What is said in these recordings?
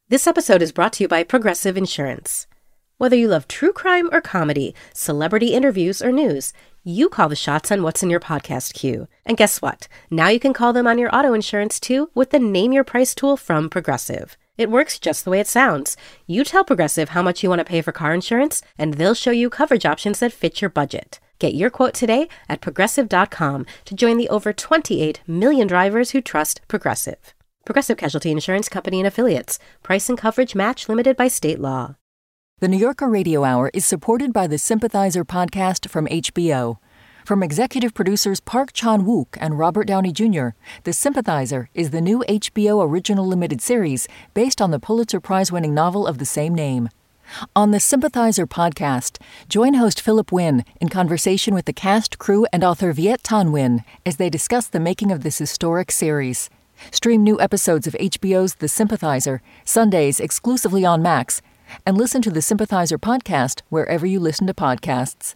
This episode is brought to you by Progressive Insurance. Whether you love true crime or comedy, celebrity interviews or news, you call the shots on what's in your podcast queue. And guess what? Now you can call them on your auto insurance too with the Name Your Price tool from Progressive. It works just the way it sounds. You tell Progressive how much you want to pay for car insurance, and they'll show you coverage options that fit your budget. Get your quote today at Progressive.com to join the over 28 million drivers who trust Progressive. Progressive Casualty Insurance Company and Affiliates. Price and coverage match limited by state law. The New Yorker Radio Hour is supported by the Sympathizer podcast from HBO. From executive producers Park Chan-wook and Robert Downey Jr., The Sympathizer is the new HBO original limited series based on the Pulitzer Prize-winning novel of the same name. On the Sympathizer podcast, join host Philip Wynn in conversation with the cast, crew, and author Viet Thanh Nguyen as they discuss the making of this historic series. Stream new episodes of HBO's The Sympathizer, Sundays exclusively on Max, and listen to the Sympathizer podcast wherever you listen to podcasts.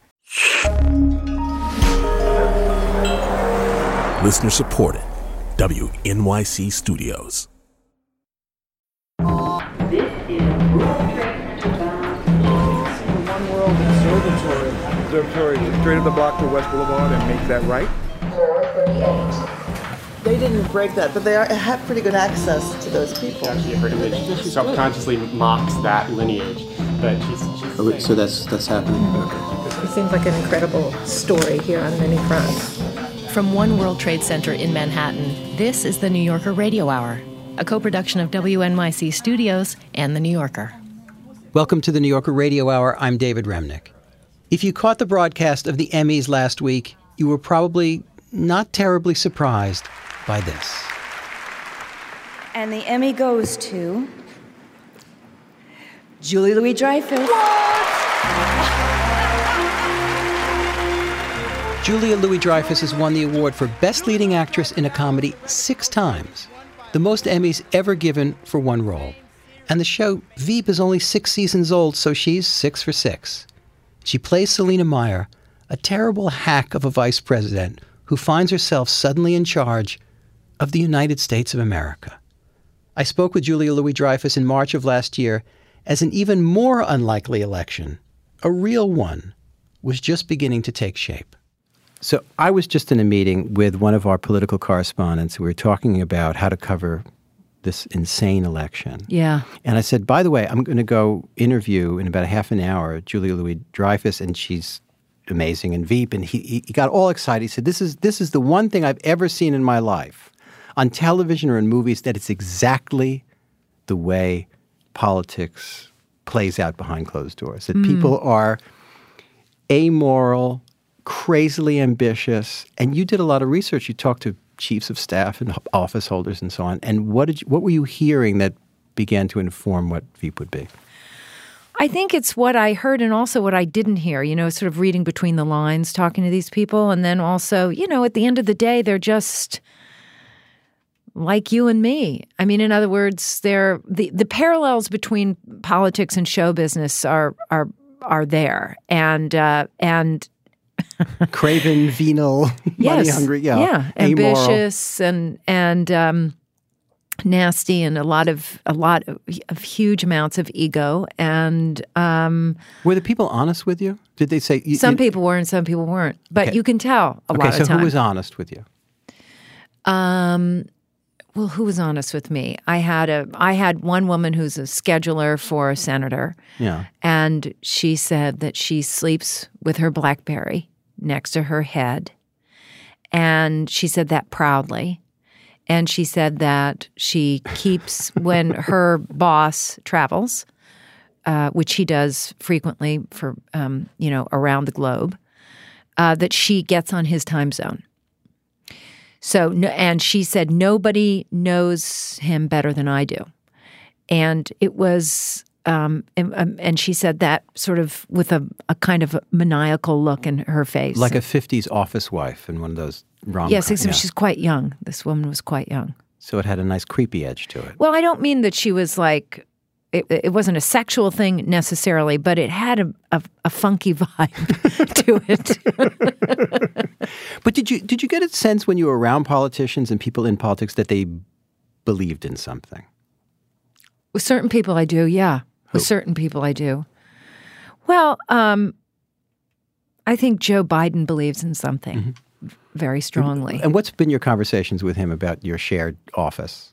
Listener supported. WNYC Studios. This is World Trade Center. One World Observatory straight up the block to West Boulevard and make that right. They didn't break that, but they have pretty good access to those people. Actually, her image subconsciously mocks that lineage, but she's so that's happening. Okay. It seems like an incredible story here on many fronts. From One World Trade Center in Manhattan, this is the New Yorker Radio Hour, a co-production of WNYC Studios and The New Yorker. Welcome to the New Yorker Radio Hour. I'm David Remnick. If you caught the broadcast of the Emmys last week, you were probably not terribly surprised by this. And the Emmy goes to Julia Louis-Dreyfus. Julia Louis-Dreyfus has won the award for Best Leading Actress in a Comedy 6 times, the most Emmys ever given for one role. And the show Veep is only 6 seasons old, so she's 6 for 6. She plays Selina Meyer, a terrible hack of a vice president who finds herself suddenly in charge of the United States of America. I spoke with Julia Louis-Dreyfus in March of last year as an even more unlikely election, a real one, was just beginning to take shape. So I was just in a meeting with one of our political correspondents. We were talking about how to cover this insane election. Yeah. And I said, by the way, I'm going to go interview in about a half an hour Julia Louis-Dreyfus, and she's amazing in Veep. And he got all excited. He said, this is the one thing I've ever seen in my life on television or in movies that it's exactly the way politics plays out behind closed doors. That people are amoral, crazily ambitious. And you did a lot of research. You talked to chiefs of staff and office holders and so on. And what were you hearing that began to inform what Veep would be? I think it's what I heard and also what I didn't hear, sort of reading between the lines, talking to these people. And then also, at the end of the day, they're just like you and me. I mean, in other words, the parallels between politics and show business are there. And craven, venal, money hungry, ambitious and nasty, and a lot of huge amounts of ego. And were the people honest with you? Did they say some people were and some people weren't? But okay. You can tell a lot of time. So who was honest with you? Well, who was honest with me? I had one woman who's a scheduler for a senator. Yeah. And she said that she sleeps with her BlackBerry next to her head. And she said that proudly. And she said that she keeps, when her boss travels, which he does frequently for, around the globe, that she gets on his time zone. So, and she said, nobody knows him better than I do. And it was, and she said that sort of with a kind of a maniacal look in her face. Like a 50s office wife in one of those rom-coms. Yes, except she's quite young. This woman was quite young. So it had a nice creepy edge to it. Well, I don't mean that she was like, it wasn't a sexual thing necessarily, but it had a funky vibe to it. But did you get a sense when you were around politicians and people in politics that they believed in something? With certain people, I do. Yeah, with certain people, I do. Well, I think Joe Biden believes in something very strongly. And what's been your conversations with him about your shared office?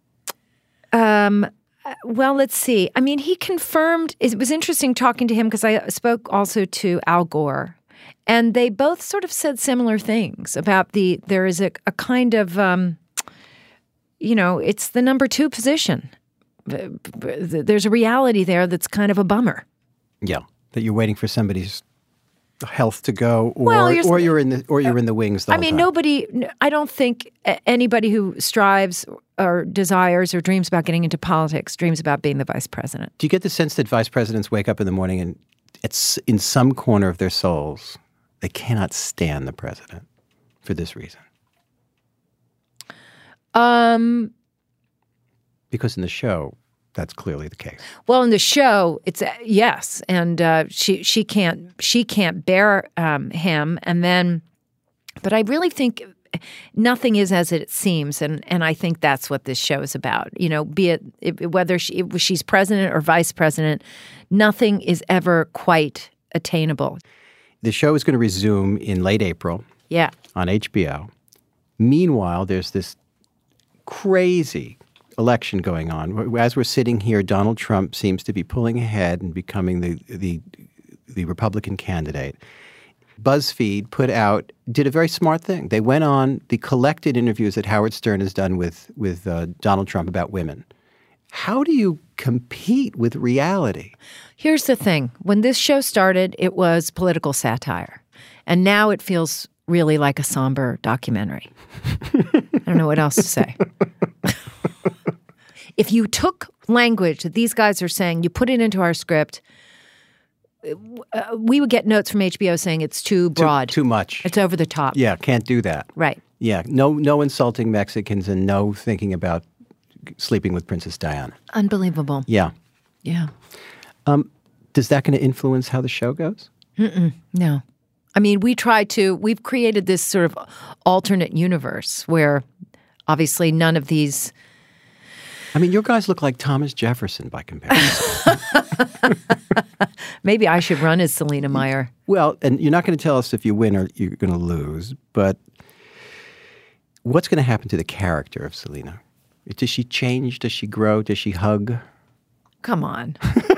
Well, let's see. I mean, he confirmed, it was interesting talking to him because I spoke also to Al Gore, and they both sort of said similar things about there is a kind of, it's the number 2 position. There's a reality there that's kind of a bummer. Yeah, that you're waiting for somebody's health to go, or you're in the wings the whole time. I don't think anybody who strives or desires or dreams about getting into politics dreams about being the vice president. Do you get the sense that vice presidents wake up in the morning and it's in some corner of their souls they cannot stand the president for this reason? Because in the show, that's clearly the case. Well, in the show, it's yes, and she can't bear him, and then, but I really think nothing is as it seems, and I think that's what this show is about. Be it whether she's president or vice president, nothing is ever quite attainable. The show is going to resume in late April. Yeah, on HBO. Meanwhile, there's this crazy election going on. As we're sitting here, Donald Trump seems to be pulling ahead and becoming the Republican candidate. BuzzFeed did a very smart thing. They went on the collected interviews that Howard Stern has done with Donald Trump about women. How do you compete with reality? Here's the thing. When this show started, it was political satire. And now it feels really like a somber documentary. I don't know what else to say. If you took language that these guys are saying, you put it into our script, we would get notes from HBO saying it's too broad. Too much. It's over the top. Yeah, can't do that. Right. Yeah, no insulting Mexicans and no thinking about sleeping with Princess Diana. Unbelievable. Yeah. Yeah. Does that going to influence how the show goes? No. I mean, we've created this sort of alternate universe where obviously none of these... I mean, your guys look like Thomas Jefferson by comparison. Maybe I should run as Selina Meyer. Well, and you're not going to tell us if you win or you're going to lose, but what's going to happen to the character of Selina? Does she change? Does she grow? Does she hug? Come on.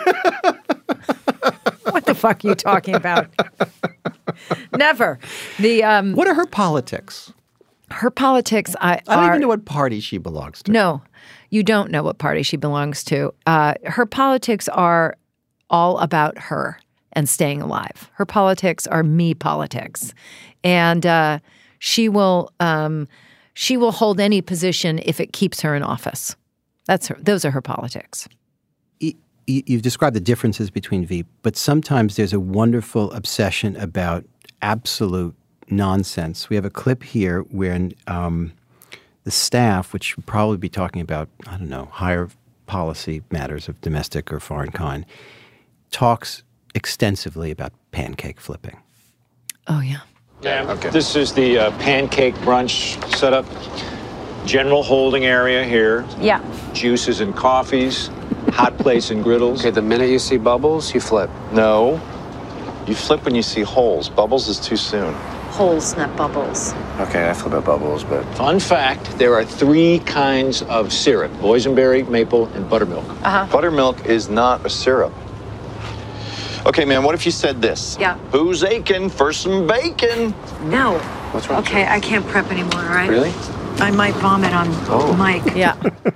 What the fuck are you talking about? Never. What are her politics? Her politics I don't even know what party she belongs to. No, you don't know what party she belongs to. Her politics are all about her and staying alive. Her politics are me politics. And she will hold any position if it keeps her in office. Those are her politics. You've described the differences between Veep, but sometimes there's a wonderful obsession about absolute nonsense. We have a clip here where the staff, which would probably be talking about, I don't know, higher policy matters of domestic or foreign kind, talks extensively about pancake flipping. Oh, yeah. Okay. This is the pancake brunch setup. General holding area here. Yeah. Juices and coffees. Hot plates and griddles. Okay, the minute you see bubbles, you flip. No. You flip when you see holes. Bubbles is too soon. Holes, not bubbles. Okay, I flip at bubbles, but... Fun fact, there are 3 kinds of syrup. Boysenberry, maple, and buttermilk. Buttermilk is not a syrup. Okay, man, what if you said this? Yeah. Who's aching for some bacon? No. What's wrong? Okay, I can't prep anymore, all right? Really? I might vomit on Mike. Yeah.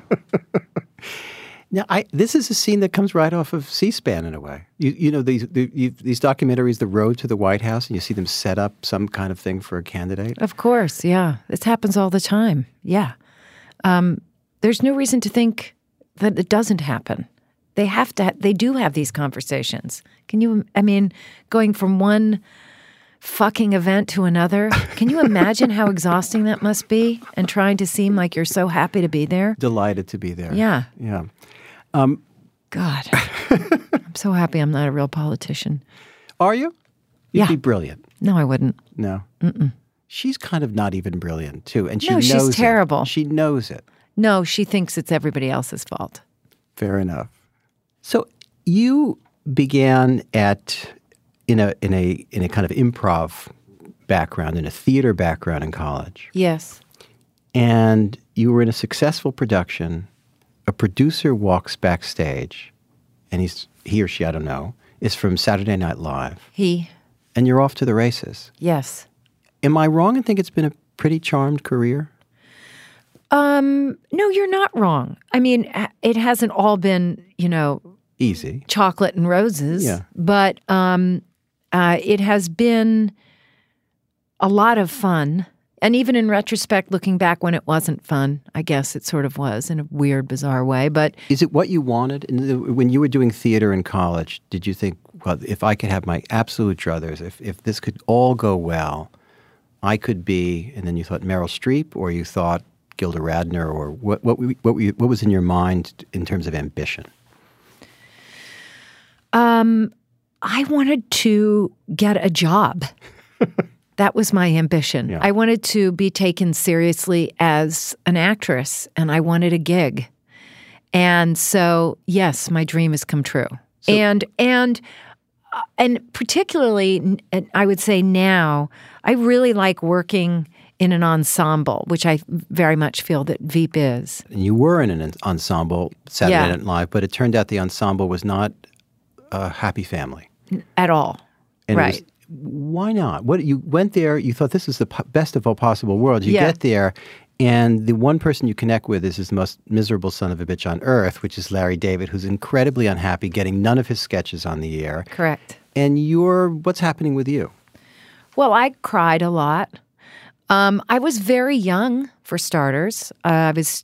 Now, this is a scene that comes right off of C-SPAN in a way. You know, these documentaries, The Road to the White House, and you see them set up some kind of thing for a candidate. Of course, yeah. This happens all the time. Yeah. There's no reason to think that it doesn't happen. They do have these conversations. Going from one fucking event to another, can you imagine how exhausting that must be? And trying to seem like you're so happy to be there? Delighted to be there. Yeah. Yeah. God, I'm so happy I'm not a real politician. Are you? You'd be brilliant. No, I wouldn't. No. Mm-mm. She's kind of not even brilliant, too. And she knows she's terrible. She knows it. No, she thinks it's everybody else's fault. Fair enough. So you began in a kind of improv background, in a theater background in college. Yes. And you were in a successful production. A producer walks backstage, and he or she, I don't know, is from Saturday Night Live. He. And you're off to the races. Yes. Am I wrong in think it's been a pretty charmed career? No, you're not wrong. I mean, it hasn't all been, easy. Chocolate and roses. Yeah. But it has been a lot of fun. And even in retrospect, looking back when it wasn't fun, I guess it sort of was in a weird, bizarre way. But is it what you wanted? When you were doing theater in college, did you think, well, if I could have my absolute druthers, if this could all go well, I could be, and then you thought Meryl Streep, or you thought Gilda Radner, or what was in your mind in terms of ambition? I wanted to get a job. That was my ambition. Yeah. I wanted to be taken seriously as an actress, and I wanted a gig. And so, yes, my dream has come true. So, and particularly, I would say now, I really like working in an ensemble, which I very much feel that Veep is. And you were in an ensemble, Saturday Night Live, but it turned out the ensemble was not a happy family. At all. And right. Why not? You went there, you thought this is the best of all possible worlds. You get there, and the one person you connect with is the most miserable son of a bitch on earth, which is Larry David, who's incredibly unhappy, getting none of his sketches on the air. Correct. And what's happening with you? Well, I cried a lot. I was very young, for starters. I was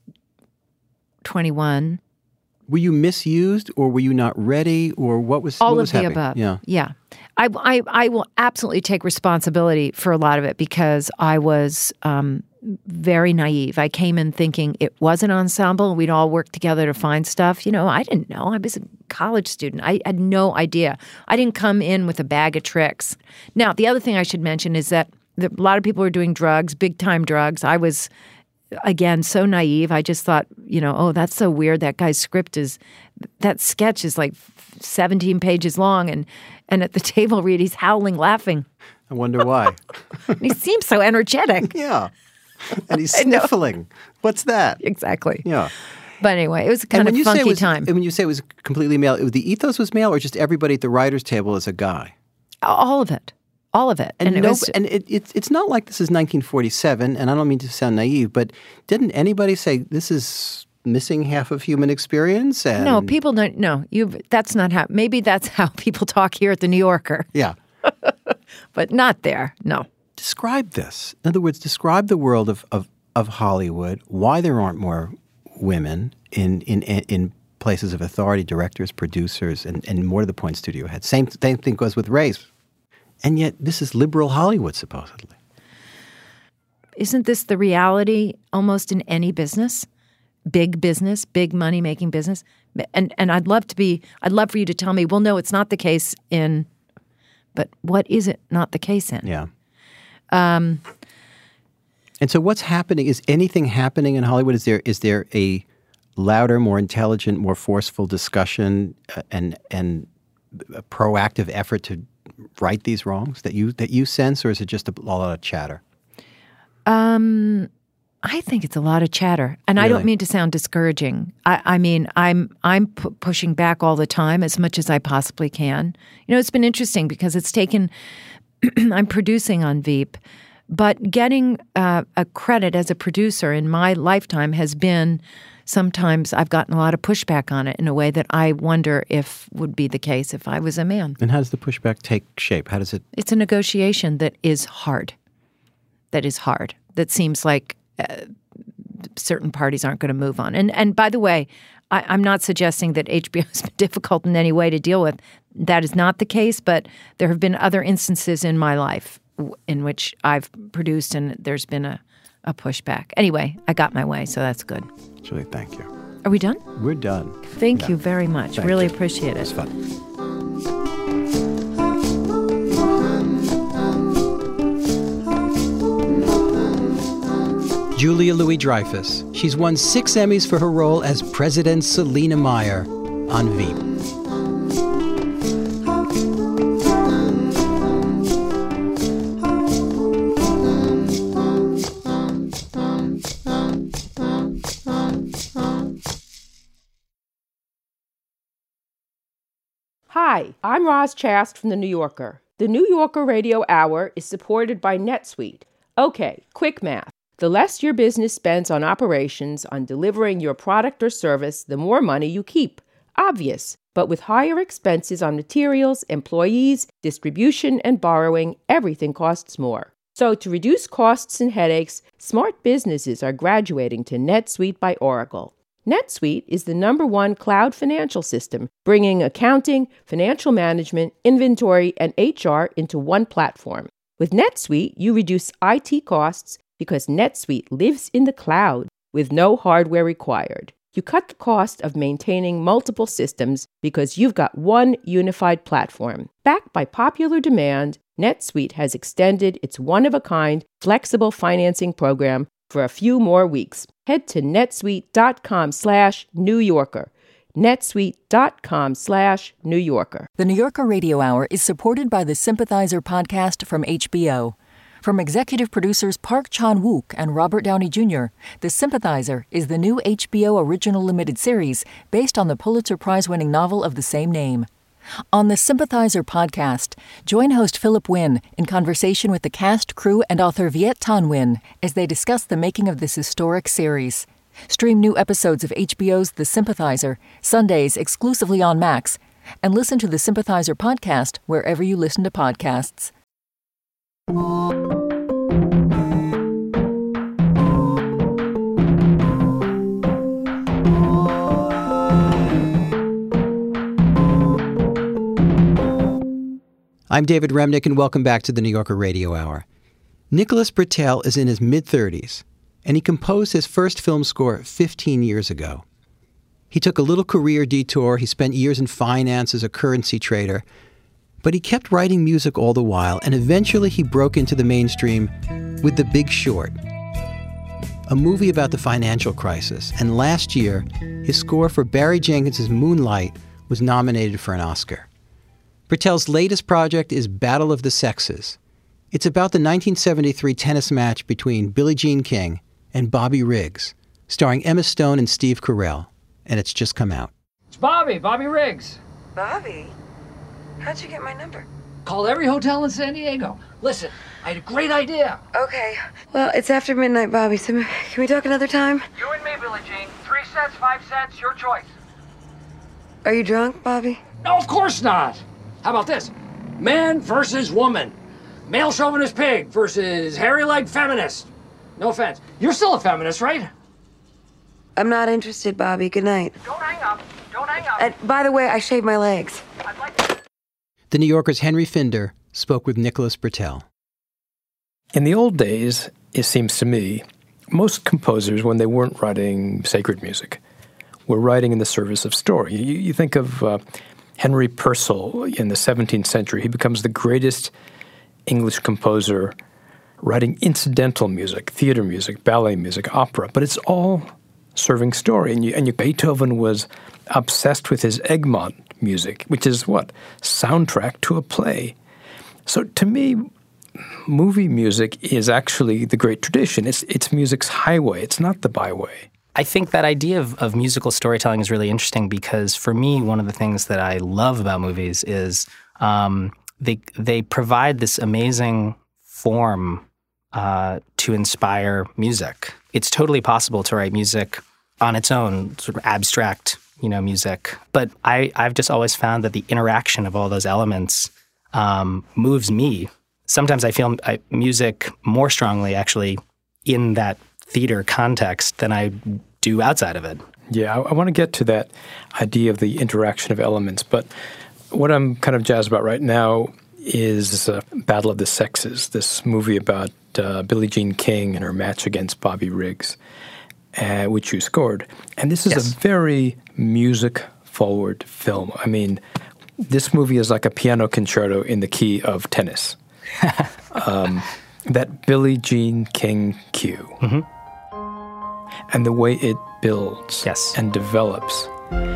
21. Were you misused, or were you not ready, or what was all what of was the happening? above? Yeah. I will absolutely take responsibility for a lot of it because I was very naive. I came in thinking it was an ensemble and we'd all work together to find stuff. I didn't know. I was a college student. I had no idea. I didn't come in with a bag of tricks. Now, the other thing I should mention is that a lot of people were doing drugs, big-time drugs. I was, again, so naive. I just thought, oh, that's so weird. That guy's sketch is like 17 pages long, and at the table read, he's howling, laughing. I wonder why. He seems so energetic. Yeah. And he's sniffling. What's that? Exactly. Yeah. But anyway, it was a kind of funky time. And when you say it was completely male, the ethos was male, or just everybody at the writer's table is a guy? All of it. All of it. And it's not like this is 1947, and I don't mean to sound naive, but didn't anybody say this is missing half of human experience? And no, people don't. No, that's not how. Maybe that's how people talk here at the New Yorker. Yeah. But not there. No. Describe this. In other words, describe the world of Hollywood, why there aren't more women in places of authority, directors, producers, and more to the point, studio heads. Same thing goes with race. And yet this is liberal Hollywood, supposedly. Isn't this the reality almost in any business? Big money-making business? And I'd love for you to tell me, well, no, it's not the case in, but what is it not the case in? Yeah. And so what's happening? Is anything happening in Hollywood? Is there a louder, more intelligent, more forceful discussion and a proactive effort to right these wrongs that you sense, or is it just a lot of chatter? I think it's a lot of chatter, and really? I don't mean to sound discouraging. I mean, I'm pushing back all the time as much as I possibly can. It's been interesting because it's taken. I'm producing on Veep, but getting a credit as a producer in my lifetime has been. Sometimes I've gotten a lot of pushback on it in a way that I wonder if would be the case if I was a man. And how does the pushback take shape? How does it? It's a negotiation that is hard. That seems like certain parties aren't going to move on. And by the way, I'm not suggesting that HBO has been difficult in any way to deal with. That is not the case, but there have been other instances in my life in which I've produced and there's been a pushback. Anyway, I got my way, so that's good. Julie, thank you. Are we done? We're done. Thank you very much. Really appreciate it. It was fun. Julia Louis-Dreyfus. She's won 6 Emmys for her role as President Selina Meyer on Veep. Hi, I'm Roz Chast from The New Yorker. The New Yorker Radio Hour is supported by NetSuite. Okay, quick math. The less your business spends on operations, on delivering your product or service, the more money you keep. Obvious. But with higher expenses on materials, employees, distribution, and borrowing, everything costs more. So to reduce costs and headaches, smart businesses are graduating to NetSuite by Oracle. NetSuite is the #1 cloud financial system, bringing accounting, financial management, inventory, and HR into one platform. With NetSuite, you reduce IT costs because NetSuite lives in the cloud with no hardware required. You cut the cost of maintaining multiple systems because you've got one unified platform. Backed by popular demand, NetSuite has extended its one-of-a-kind flexible financing program for a few more weeks. Head to netsuite.com/New Yorker. netsuite.com/New Yorker. The New Yorker Radio Hour is supported by the Sympathizer podcast from HBO. From executive producers Park Chan-wook and Robert Downey Jr., The Sympathizer is the new HBO original limited series based on the Pulitzer Prize-winning novel of the same name. On the Sympathizer podcast, join host Philip Wynn in conversation with the cast, crew, and author Viet Thanh Nguyen as they discuss the making of this historic series. Stream new episodes of HBO's The Sympathizer, Sundays exclusively on Max, and listen to the Sympathizer podcast wherever you listen to podcasts. I'm David Remnick, and welcome back to the New Yorker Radio Hour. Nicholas Britell is in his mid-30s, and he composed his first film score 15 years ago. He took a little career detour. He spent years in finance as a currency trader, but he kept writing music all the while, and eventually he broke into the mainstream with The Big Short, a movie about the financial crisis. And last year, his score for Barry Jenkins' Moonlight was nominated for an Oscar. Britell's latest project is Battle of the Sexes. It's about the 1973 tennis match between Billie Jean King and Bobby Riggs, starring Emma Stone and Steve Carell, and it's just come out. It's Bobby Riggs. Bobby? How'd you get my number? Called every hotel in San Diego. Listen, I had a great idea. Okay. Well, it's after midnight, Bobby, so can we talk another time? You and me, Billie Jean. 3 sets, 5 sets, your choice. Are you drunk, Bobby? No, of course not. How about this? Man versus woman. Male chauvinist pig versus hairy-legged feminist. No offense. You're still a feminist, right? I'm not interested, Bobby. Good night. Don't hang up. Don't hang up. And by the way, I shaved my legs. The New Yorker's Henry Finder spoke with Nicholas Britell. In the old days, it seems to me, most composers, when they weren't writing sacred music, were writing in the service of story. You think of Henry Purcell in the 17th century. He becomes the greatest English composer writing incidental music, theater music, ballet music, opera, but it's all serving story. And Beethoven was obsessed with his Egmont music, which is what? Soundtrack to a play. So to me, movie music is actually the great tradition. It's music's highway. It's not the byway. I think that idea of musical storytelling is really interesting because for me, one of the things that I love about movies is they provide this amazing form to inspire music. It's totally possible to write music on its own, sort of abstract, music. But I've just always found that the interaction of all those elements moves me. Sometimes I feel music more strongly actually in that theater context than I do outside of it. Yeah, I want to get to that idea of the interaction of elements, but what I'm kind of jazzed about right now is Battle of the Sexes, this movie about Billie Jean King and her match against Bobby Riggs, which you scored. And this is a very music-forward film. I mean, this movie is like a piano concerto in the key of tennis. That Billie Jean King cue. Mm-hmm. and the way it builds Yes. and develops.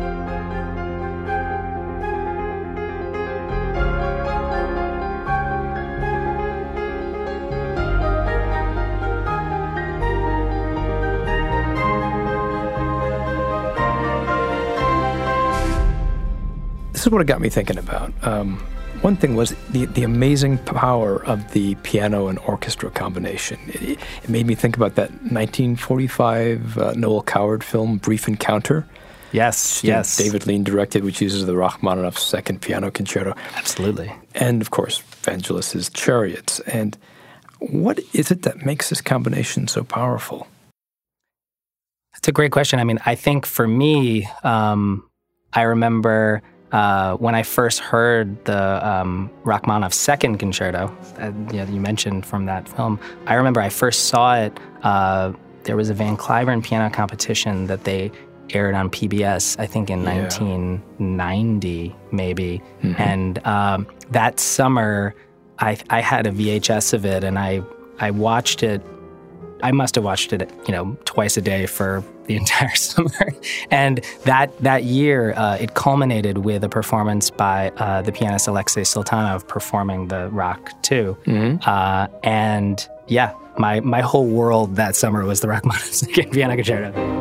This is what it got me thinking about. One thing was the amazing power of the piano and orchestra combination. It made me think about that 1945 Noel Coward film, Brief Encounter. Yes, yes. David Lean directed, which uses the Rachmaninoff Second Piano Concerto. Absolutely. And, of course, Vangelis's Chariots. And what is it that makes this combination so powerful? That's a great question. I mean, I think for me, I remember when I first heard the Rachmaninoff Second Concerto, you mentioned from that film, I remember I first saw it. There was a Van Cliburn piano competition that they aired on PBS, I think in 1990, maybe. Mm-hmm. And that summer, I had a VHS of it, and I watched it. I must have watched it, twice a day for the entire summer. And that year, it culminated with a performance by the pianist Alexei Sultanov performing the Rock 2. Mm-hmm. And yeah, my whole world that summer was the Rachmaninoff Second Piano Concerto.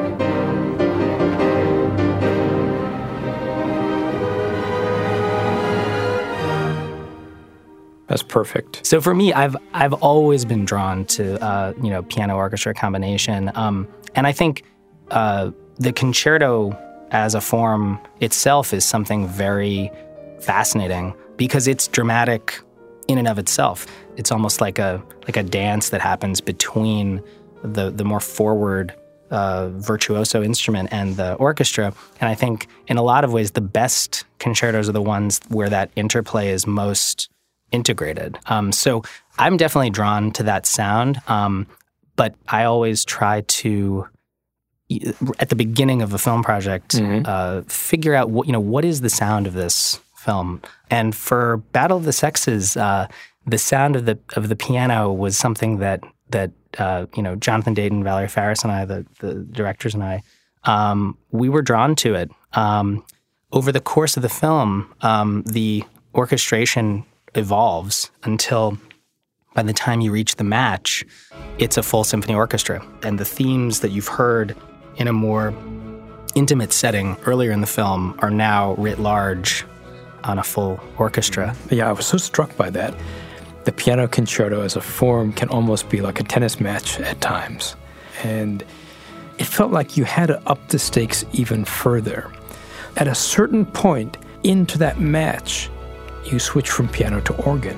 That's perfect. So for me, I've always been drawn to piano orchestra combination, and I think the concerto as a form itself is something very fascinating because it's dramatic in and of itself. It's almost like a dance that happens between the more forward virtuoso instrument and the orchestra. And I think in a lot of ways, the best concertos are the ones where that interplay is most integrated. So I'm definitely drawn to that sound, but I always try to, at the beginning of a film project, figure out what is the sound of this film. And for Battle of the Sexes, the sound of the piano was something that Jonathan Dayton, Valerie Faris, and I, the directors and I, we were drawn to it. Over the course of the film, the orchestration evolves until by the time you reach the match, it's a full symphony orchestra. And the themes that you've heard in a more intimate setting earlier in the film are now writ large on a full orchestra. Yeah, I was so struck by that. The piano concerto as a form can almost be like a tennis match at times. And it felt like you had to up the stakes even further. At a certain point into that match, you switch from piano to organ.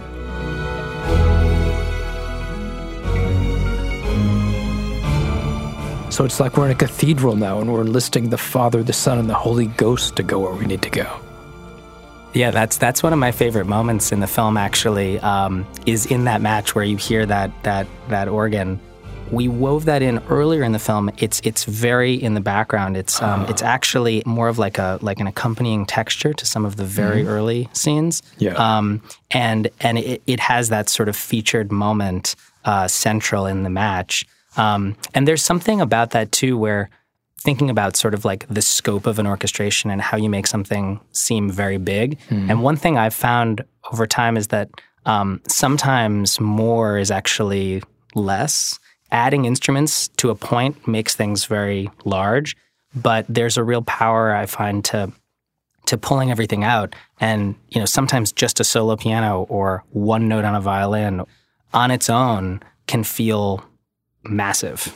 So it's like we're in a cathedral now and we're enlisting the Father, the Son, and the Holy Ghost to go where we need to go. Yeah, that's one of my favorite moments in the film, actually, is in that match where you hear that organ. We wove that in earlier in the film. It's very in the background. It's actually more of like an accompanying texture to some of the very early scenes. Yeah. And it has that sort of featured moment central in the match. And there's something about that too, where thinking about sort of like the scope of an orchestration and how you make something seem very big. And one thing I've found over time is that sometimes more is actually less. Adding instruments to a point makes things very large, but there's a real power, I find, to pulling everything out. And, sometimes just a solo piano or one note on a violin on its own can feel massive.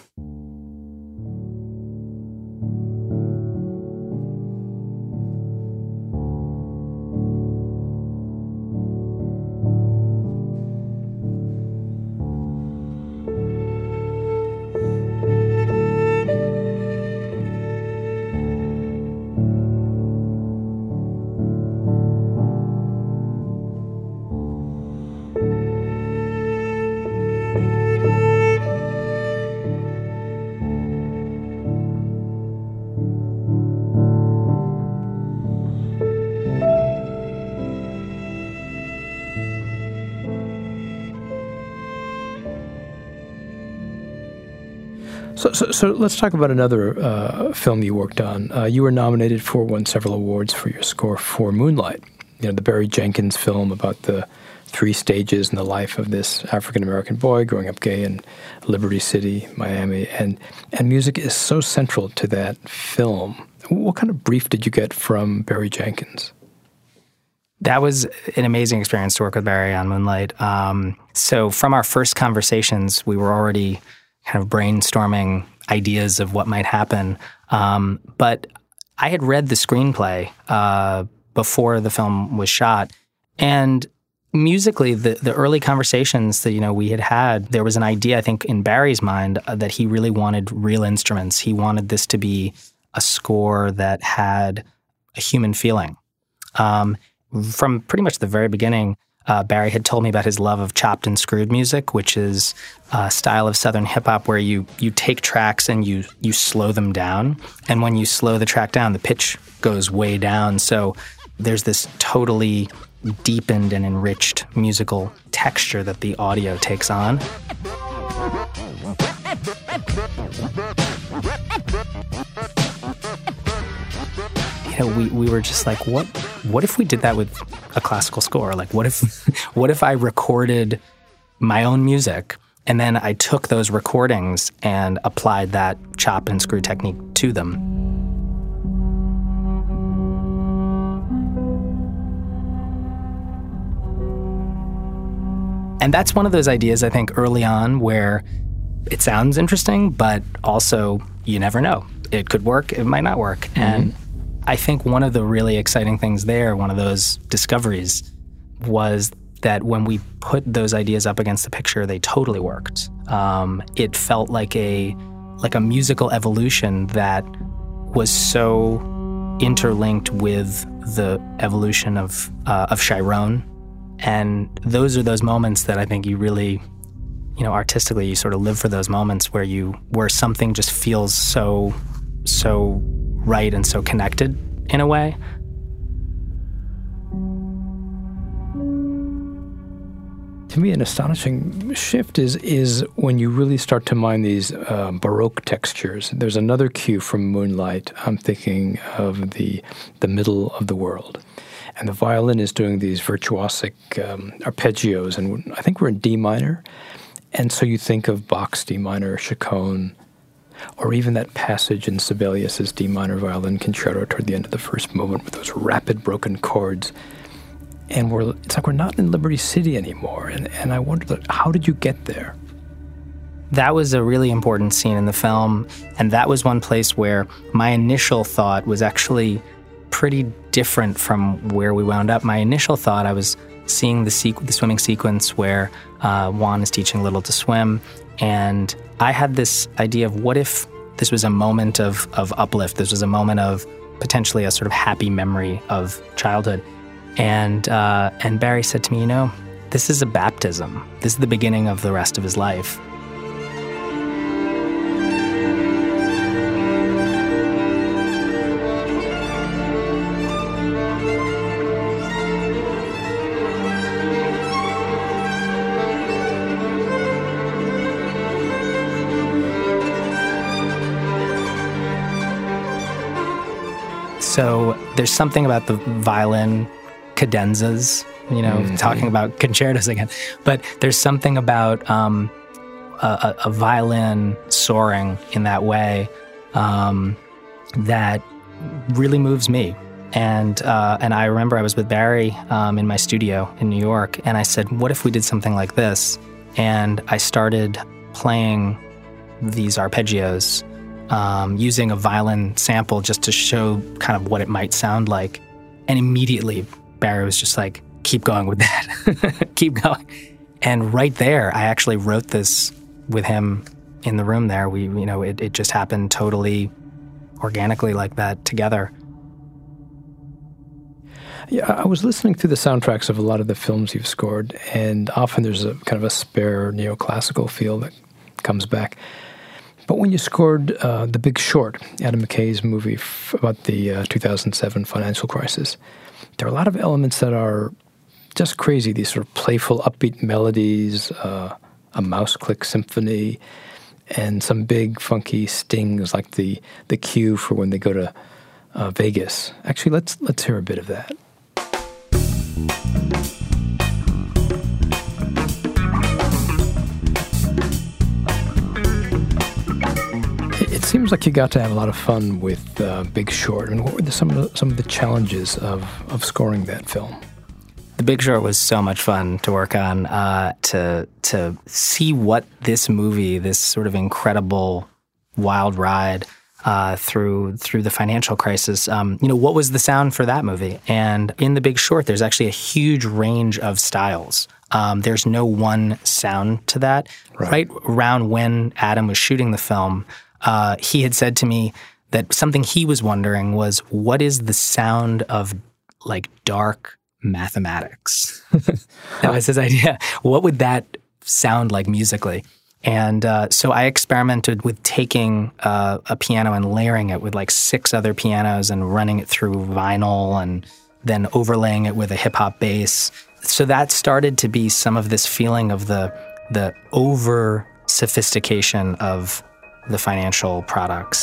So let's talk about another film you worked on. You were nominated for, won several awards for your score for Moonlight, the Barry Jenkins film about the 3 stages in the life of this African-American boy growing up gay in Liberty City, Miami. And music is so central to that film. What kind of brief did you get from Barry Jenkins? That was an amazing experience to work with Barry on Moonlight. So from our first conversations, we were already kind of brainstorming ideas of what might happen. But I had read the screenplay before the film was shot. And musically, the early conversations that we had, there was an idea, I think, in Barry's mind that he really wanted real instruments. He wanted this to be a score that had a human feeling. From pretty much the very beginning, Barry had told me about his love of chopped and screwed music, which is a style of Southern hip-hop where you take tracks and you slow them down. And when you slow the track down, the pitch goes way down. So there's this totally deepened and enriched musical texture that the audio takes on. We were just like, what if we did that with a classical score? Like, what if I recorded my own music and then I took those recordings and applied that chop and screw technique to them? And that's one of those ideas, I think, early on where it sounds interesting, but also you never know. It could work, it might not work. Mm-hmm. And I think one of the really exciting things there, one of those discoveries, was that when we put those ideas up against the picture, they totally worked. It felt like a musical evolution that was so interlinked with the evolution of Chiron. And those are those moments that I think you really, artistically, you sort of live for those moments where something just feels so right and so connected in a way. To me, an astonishing shift is when you really start to mine these Baroque textures. There's another cue from Moonlight. I'm thinking of the middle of the world. And the violin is doing these virtuosic arpeggios, and I think we're in D minor. And so you think of Bach's D minor, Chaconne, or even that passage in Sibelius's D minor violin concerto toward the end of the first movement with those rapid broken chords. And it's like we're not in Liberty City anymore. And I wondered, how did you get there? That was a really important scene in the film. And that was one place where my initial thought was actually pretty different from where we wound up. My initial thought, I was seeing the swimming sequence where Juan is teaching Little to swim. And I had this idea of what if this was a moment of uplift. This was a moment of potentially a sort of happy memory of childhood. And Barry said to me, this is a baptism. This is the beginning of the rest of his life. So there's something about the violin cadenzas, talking about concertos again. But there's something about a violin soaring in that way that really moves me. And I remember I was with Barry in my studio in New York, and I said, what if we did something like this? And I started playing these arpeggios using a violin sample just to show kind of what it might sound like. And immediately Barry was just like, keep going with that. Keep going. And right there, I actually wrote this with him in the room there. It just happened totally organically like that together. Yeah, I was listening to the soundtracks of a lot of the films you've scored, and often there's a kind of a spare neoclassical feel that comes back. But when you scored The Big Short, Adam McKay's movie about the 2007 financial crisis, there are a lot of elements that are just crazy, these sort of playful, upbeat melodies, a mouse click symphony. and some big funky stings like the cue for when they go to Vegas. Actually, let's hear a bit of that. It seems like you got to have a lot of fun with Big Short. And what were some of the challenges of scoring that film? The Big Short was so much fun to work on, to see what this movie, this sort of incredible wild ride through the financial crisis, what was the sound for that movie? And in The Big Short, there's actually a huge range of styles. There's no one sound to that. Right around when Adam was shooting the film, he had said to me that something he was wondering was, what is the sound of like dark mathematics? That was his idea. What would that sound like musically? And so I experimented with taking a piano and layering it with like 6 other pianos and running it through vinyl and then overlaying it with a hip-hop bass. So that started to be some of this feeling of the over-sophistication of the financial products.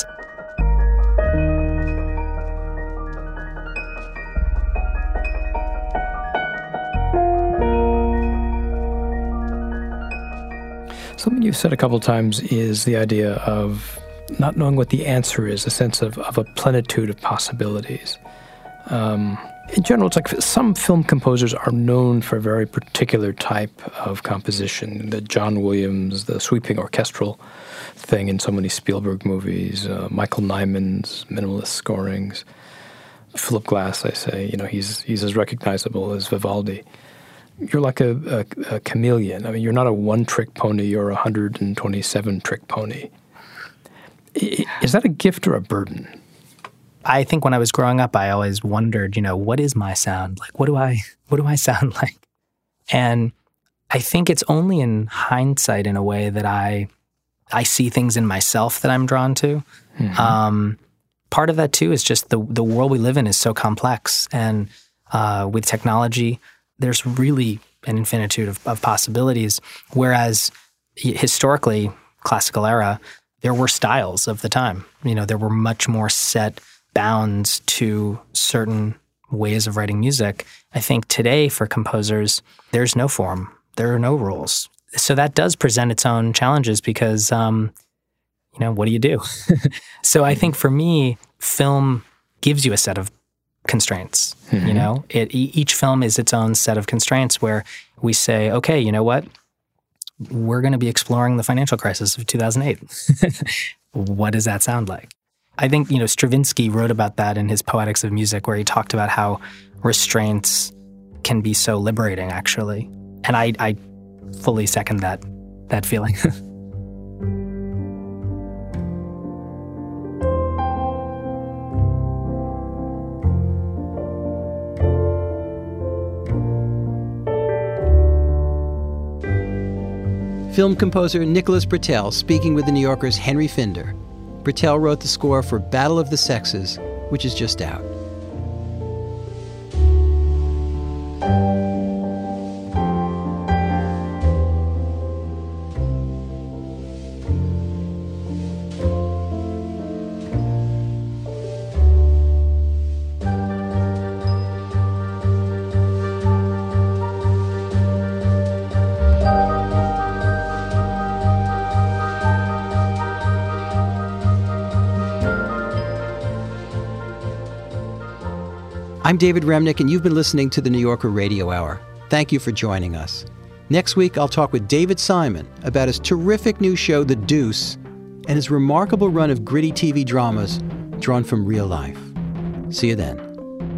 Something you've said a couple times is the idea of not knowing what the answer is, a sense of a plenitude of possibilities. In general, it's like some film composers are known for a very particular type of composition. The John Williams, the sweeping orchestral thing in so many Spielberg movies, Michael Nyman's minimalist scorings, Philip Glass, I say, he's as recognizable as Vivaldi. You're like a chameleon. I mean, you're not a one-trick pony, you're a 127-trick pony. Is that a gift or a burden? I think when I was growing up, I always wondered, what is my sound? Like, what do I sound like? And I think it's only in hindsight, in a way, that I see things in myself that I'm drawn to. Mm-hmm. Part of that, too, is just the world we live in is so complex. And with technology, there's really an infinitude of possibilities. Whereas historically, classical era, there were styles of the time. There were much more set bounds to certain ways of writing music. I think today for composers, there's no form. There are no rules. So that does present its own challenges because, what do you do? So I think for me, film gives you a set of constraints. Mm-hmm. Each film is its own set of constraints where we say, okay, you know what? We're going to be exploring the financial crisis of 2008. What does that sound like? I think, Stravinsky wrote about that in his Poetics of Music, where he talked about how restraints can be so liberating, actually. And I fully second that feeling. Film composer Nicholas Britell speaking with The New Yorker's Henry Finder. Britell wrote the score for Battle of the Sexes, which is just out. I'm David Remnick, and you've been listening to the New Yorker Radio Hour. Thank you for joining us. Next week, I'll talk with David Simon about his terrific new show, The Deuce, and his remarkable run of gritty TV dramas drawn from real life. See you then.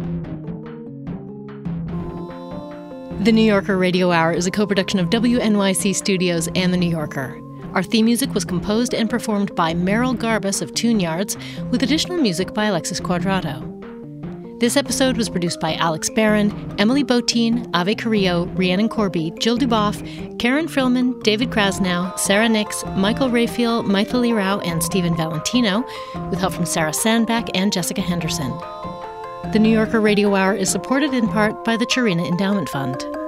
The New Yorker Radio Hour is a co-production of WNYC Studios and The New Yorker. Our theme music was composed and performed by Merrill Garbus of Tune Yards, with additional music by Alexis Quadrado. This episode was produced by Alex Barron, Emily Botine, Ave Carrillo, Rhiannon Corby, Jill Duboff, Karen Frillman, David Krasnow, Sarah Nix, Michael Raphael, Maithili Rao, and Stephen Valentino, with help from Sarah Sandback and Jessica Henderson. The New Yorker Radio Hour is supported in part by the Chirina Endowment Fund.